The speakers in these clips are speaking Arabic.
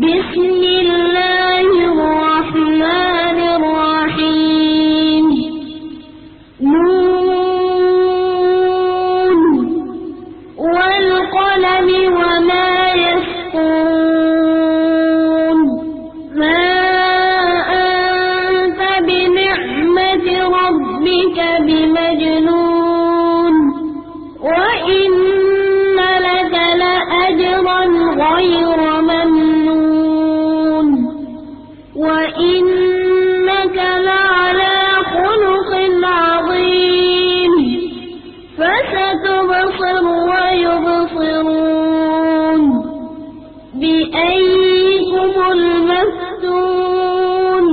بسم الله الرحمن الرحيم نون والقلم وما يسطرون ما أنت بنعمة ربك بمجنون وإن لك لأجرا غير ممنون وإنك لعلى خلق عظيم فستبصر ويبصرون بأيكم المفتون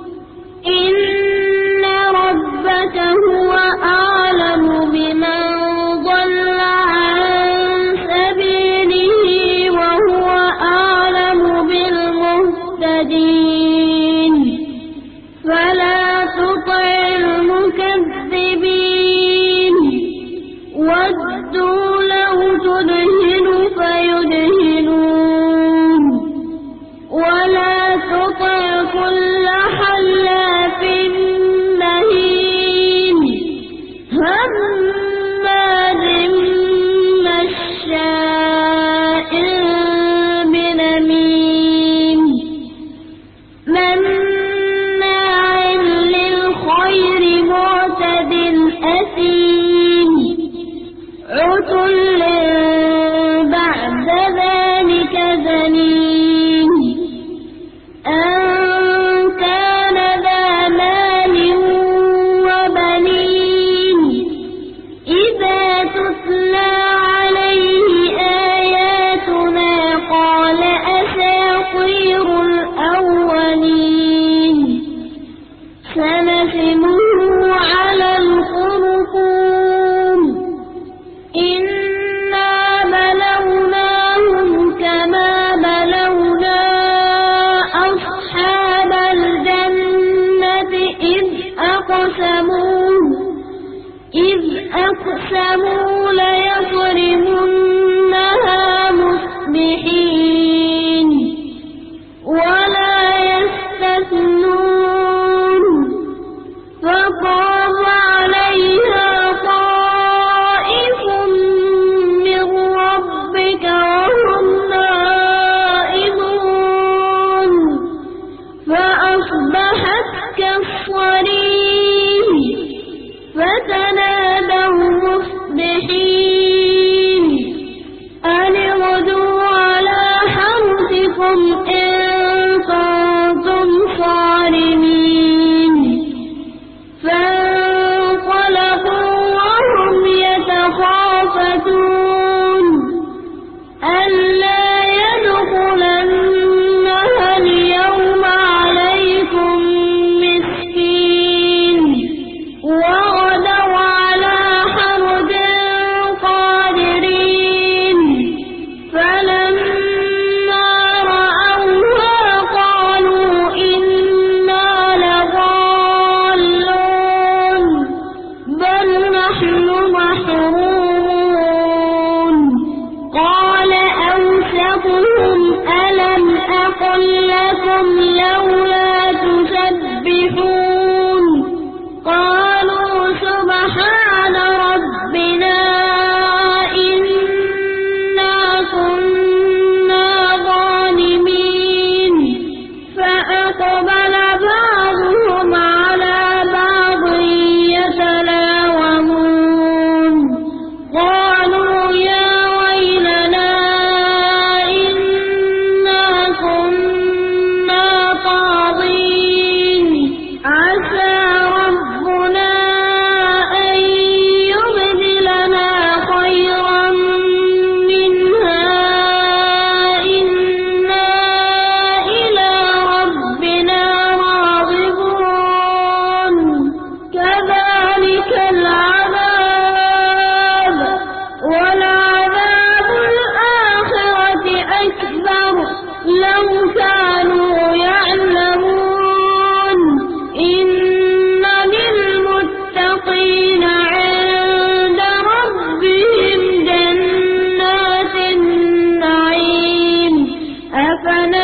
إن ربك هو أعلم بمن ضل عن سبيله وهو أعلم بالمهتدين فلا تطع المكذبين ودوا لو تدهن فيدهنون ولا تطع كل حلاف مهين هماز مشاء بنميم مناع للخير معتد أثيم عتل بعد ذلك زنيم أن كان ذا مال وبنين إذا تتلى عليه آياتنا قال أساطير الأولين سنسمه على الخرطوم إنا بلوناهم كما بلونا أصحاب الجنة إذ أقسموا ليصرمنها مصبحين ولا يستثنون فطاف عليها طائف من ربك وهم نائمون فأصبحت كالصريم فتنادوا مصبحين أن اغدوا على حرثكم إن كنتم صارمين فانطلقوا وهم يتخافتون ألا يدخلنها اليوم عليكم مسكين وغدوا على حرد قادرين فلما رأوا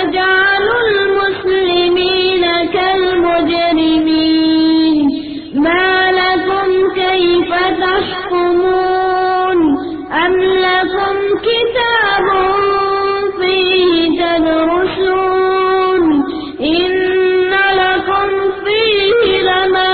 أفتجعل المسلمين كالمجرمين ما لكم كيف تحكمون أم لكم كتاب فيه تدرسون إن لكم فيه لما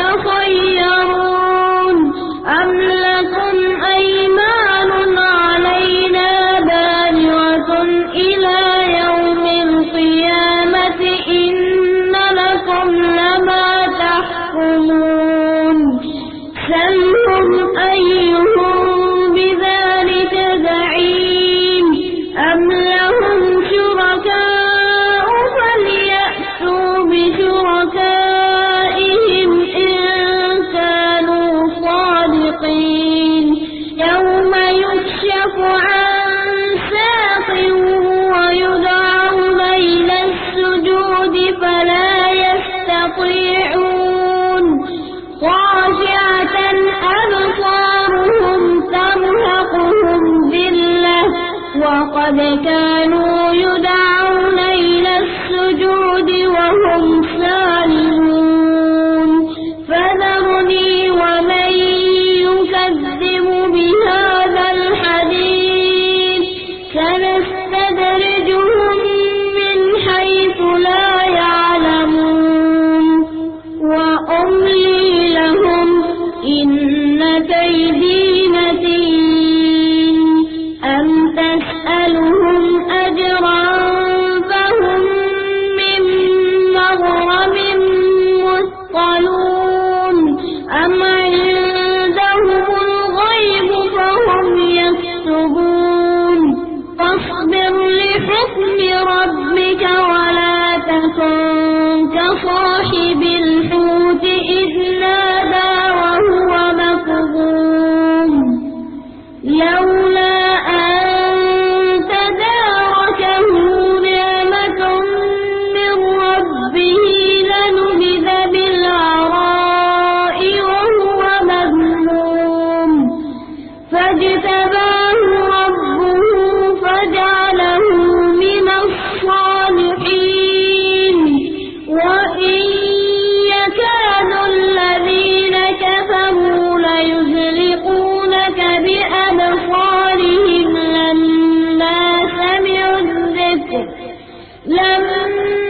تخيرون أم لكم أيمان علينا بالغة إلى يوم القيامة إن لكم لما تحكمون سلهم أيهم بذلك زعيم أم لهم شركاء فليأتوا بشركائهم إن كانوا صادقين يوم يكشف عن ساق ويدعون إلى السجود فلا يستطيعون خاشعة أبصارهم ترهقهم ذلة وقد كانوا يدعون إلى السجود وهم سالمون فذرني ومن يكذب بهذا الحديث سنستدرجهم من حيث لا يعلمون وأملي لهم إن كيدي متين أم تسألهم أجرا فهم من مغرم مثقلون أم عندهم الغيب فهم يكتبون فاصبر لحكم ربك ولا تكن كصاحب الحوت إذ نادى وهو مكظوم لولا أن تداركه نعمة من ربه لنبذ بالعراء وهو مذموم فاجتباه ربه فجعله من الصالحين وإن يكاد الذين كفروا ليزلقونك بأبصارهم لما سمعوا الذكر